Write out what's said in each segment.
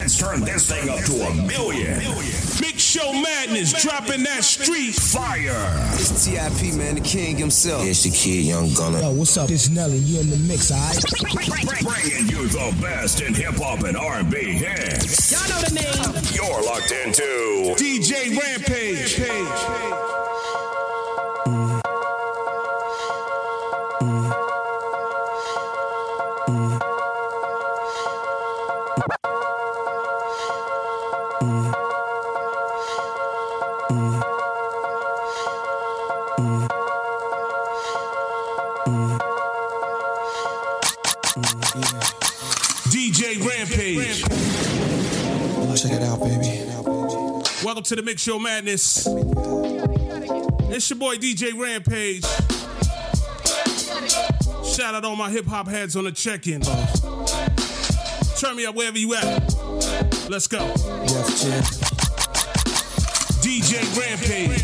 Let's turn this thing up to 1,000,000. Big Show Madness dropping that street fire. It's T.I.P. man, the king himself. It's the kid, Young Gunner. Yo, what's up? It's Nelly. You in the mix, alright? Bringing you the best in hip hop and R&B hits. Y'all know the name. You're locked into DJ Rampage. DJ Rampage. Check it out, baby. Welcome to the Mix Show Madness. It's your boy DJ Rampage. Shout out all my hip hop heads on the check-in. Turn me up wherever you at. Let's go. DJ Rampage.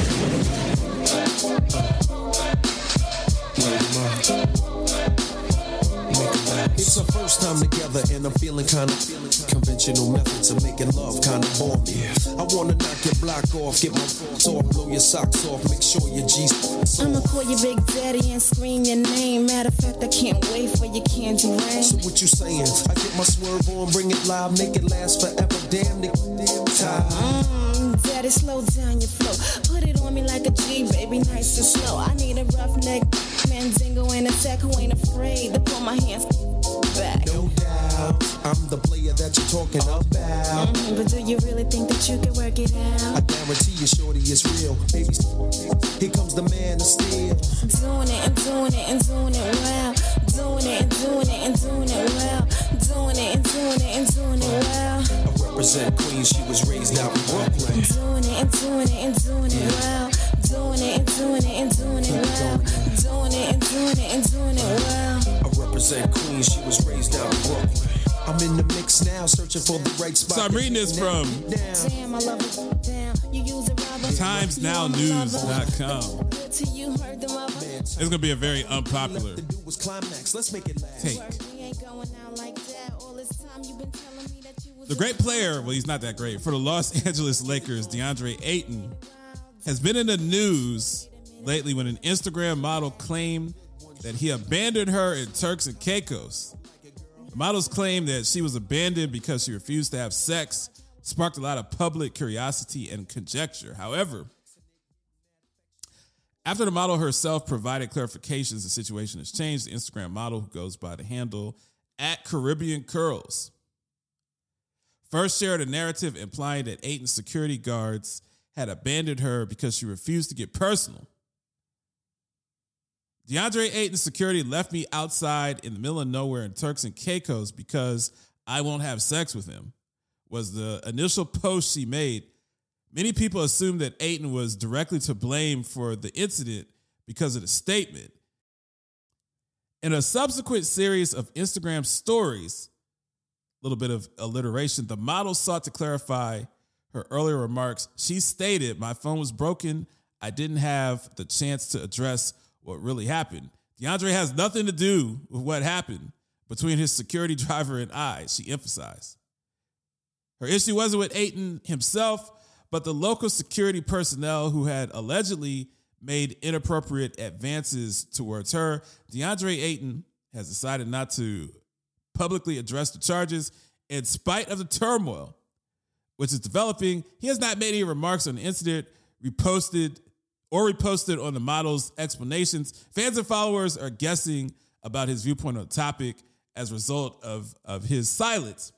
It's our first time together and I'm feeling kinda conventional methods of making love kinda bore me. I wanna knock your block off, get my balls off, blow your socks off, make sure your G's off. I'ma call you Big Daddy and scream your name. Matter of fact, I can't wait for your candy rain. So what you saying? I get my swerve on, bring it live, make it last forever. Damn time. Daddy, slow down your flow. Put it on me like a G, baby, nice and slow. I need a roughneck Mandingo and a tech who ain't afraid to pull my hands back. No doubt, I'm the player that you're talking about. But do you really think that you can work it out? I guarantee you, shorty, it's real. Baby, here comes the man of steel. Doing it and doing it and doing it well. Doing it and doing it and doing it well. Doing it and doing it and doing it well. I represent Queens, she was raised out in Brooklyn. Doing it and doing it and doing it well. Doing it and doing it and doing it well. Doing it and doing it and doing it well. I represent Queens, she was raised out in Brooklyn. I'm in the mix now, searching for the right spot. So I'm reading this from TimesNowNews.com. It's going to be a very unpopular take. The great player, well, he's not that great, for the Los Angeles Lakers, DeAndre Ayton, has been in the news lately when an Instagram model claimed that he abandoned her in Turks and Caicos. The models claimed that she was abandoned because she refused to have sex, sparked a lot of public curiosity and conjecture. However, after the model herself provided clarifications, the situation has changed. The Instagram model, who goes by the handle @CaribbeanCurls, first shared a narrative implying that Ayton's security guards had abandoned her because she refused to get personal. DeAndre Ayton's security left me outside in the middle of nowhere in Turks and Caicos because I won't have sex with him, was the initial post she made. Many people assumed that Ayton was directly to blame for the incident because of the statement. In a subsequent series of Instagram stories, a little bit of alliteration, the model sought to clarify her earlier remarks. She stated, "My phone was broken. I didn't have the chance to address what really happened. DeAndre has nothing to do with what happened between his security driver and I," she emphasized. Her issue wasn't with Ayton himself, but the local security personnel who had allegedly made inappropriate advances towards her. DeAndre Ayton has decided not to publicly address the charges in spite of the turmoil which is developing. He has not made any remarks on the incident, reposted on the model's explanations. Fans and followers are guessing about his viewpoint on the topic as a result of his silence.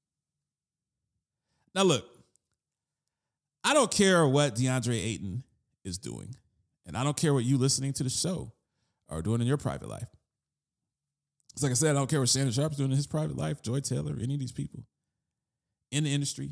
Now, look, I don't care what DeAndre Ayton is doing, and I don't care what you listening to the show are doing in your private life. It's like I said, I don't care what Shannon Sharp's doing in his private life, Joy Taylor, any of these people in the industry.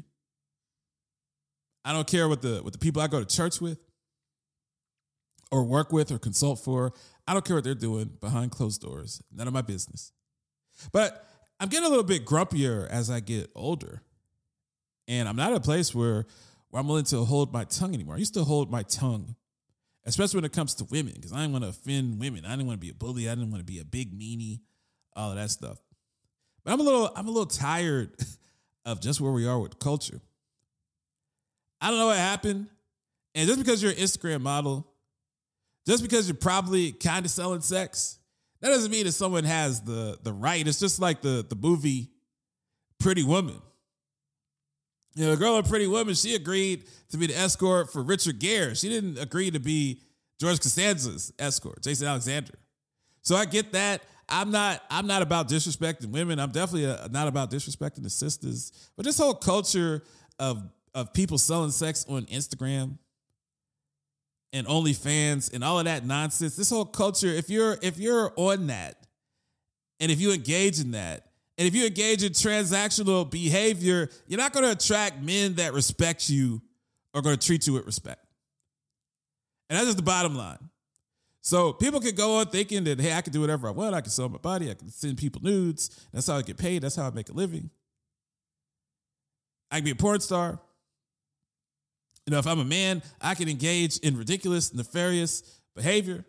I don't care what the people I go to church with or work with or consult for. I don't care what they're doing behind closed doors. None of my business. But I'm getting a little bit grumpier as I get older. And I'm not at a place where I'm willing to hold my tongue anymore. I used to hold my tongue, especially when it comes to women, because I didn't want to offend women. I didn't want to be a bully. I didn't want to be a big meanie, all of that stuff. But I'm a little tired of just where we are with culture. I don't know what happened. And just because you're an Instagram model, just because you're probably kind of selling sex, that doesn't mean that someone has the right. It's just like the movie Pretty Woman. You know, the girl in Pretty Woman, she agreed to be the escort for Richard Gere. She didn't agree to be George Costanza's escort, Jason Alexander. So I get that. I'm not about disrespecting women. I'm definitely not about disrespecting the sisters. But this whole culture of people selling sex on Instagram and OnlyFans and all of that nonsense, this whole culture, if you're on that, and if you engage in that, and if you engage in transactional behavior, you're not going to attract men that respect you or going to treat you with respect. And that's just the bottom line. So people can go on thinking that, hey, I can do whatever I want. I can sell my body. I can send people nudes. That's how I get paid. That's how I make a living. I can be a porn star. You know, if I'm a man, I can engage in ridiculous, nefarious behavior.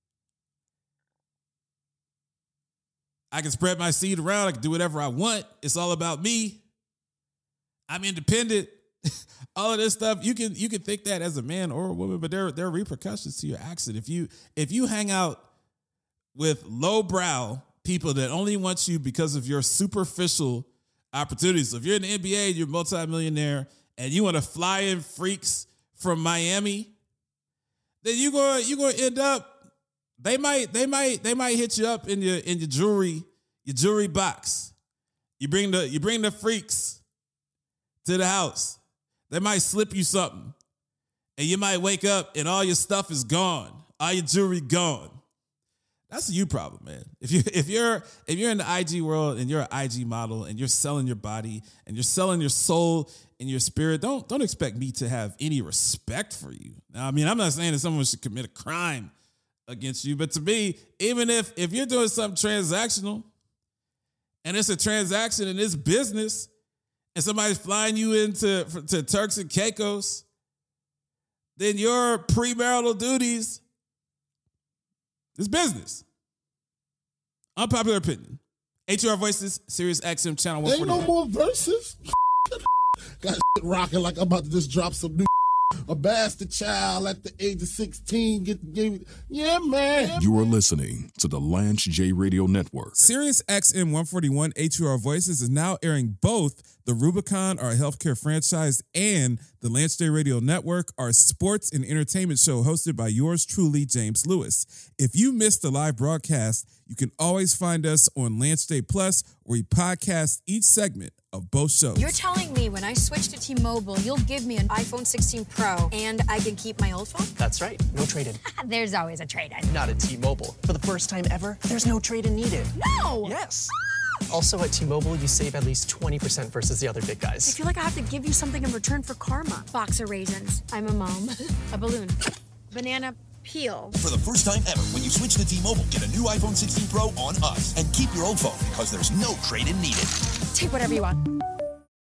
I can spread my seed around. I can do whatever I want. It's all about me. I'm independent. All of this stuff, you can think that as a man or a woman, but there are repercussions to your action. If you hang out with lowbrow people that only want you because of your superficial opportunities. So if you're in the NBA, you're a multimillionaire, and you want to fly in freaks from Miami, then you're going to end up. They might hit you up in your jewelry box. You bring the freaks to the house. They might slip you something, and you might wake up and all your stuff is gone, all your jewelry gone. That's a you problem, man. If you're in the IG world and you're an IG model and you're selling your body and you're selling your soul and your spirit, don't expect me to have any respect for you. Now, I mean, I'm not saying that someone should commit a crime against you, but to me, even if you're doing something transactional and it's a transaction in this business, and somebody's flying you to Turks and Caicos, then your premarital duties is business. Unpopular opinion. HR Voices, Sirius XM Channel 141. Ain't no more verses. Got rocking like I'm about to just drop some new. A bastard child at the age of 16 yeah, man. You are listening to the Lance J Radio Network. Sirius XM 141 HUR Voices is now airing both the Rubicon, our healthcare franchise, and the Lance J Radio Network, our sports and entertainment show hosted by yours truly, James Lewis. If you missed the live broadcast, you can always find us on Lance J Plus, where we podcast each segment of both shows. You're telling me when I switch to T-Mobile, you'll give me an iPhone 16 Pro and I can keep my old phone? That's right. No trade-in. There's always a trade-in. Not at T-Mobile. For the first time ever, there's no trade-in needed. No! Yes. Also at T-Mobile, you save at least 20% versus the other big guys. I feel like I have to give you something in return for karma. Box of raisins. I'm a mom. A balloon. Banana peel. For the first time ever, when you switch to T-Mobile, get a new iPhone 16 Pro on us and keep your old phone because there's no trade-in needed. Take whatever you want.